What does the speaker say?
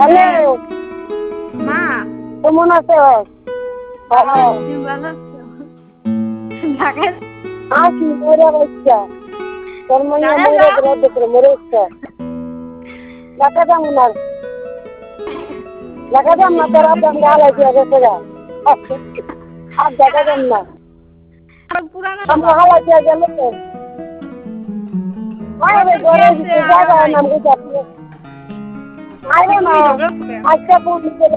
Hello মা কেমন আছো? ভালো তুমি ভালো আছো? ঢাকায় আছি মরে বাচ্চা তোর মনে ঢাকায় মরে যাও? করে দেখে মরে বাচ্চা ঢাকা যাম না ঢাকা যাম না তোর আব্বা হালাই দিয়ে গেছে গা আর ঢাকা যাম না পুরানো আমরা হালাই দিয়ে গেলে তো আরে ঘরে গেছে কিছু জায়গা নাম বুঝাচ্ছি আরে না তুমি ঝগড়া করে আজকে পুলিশ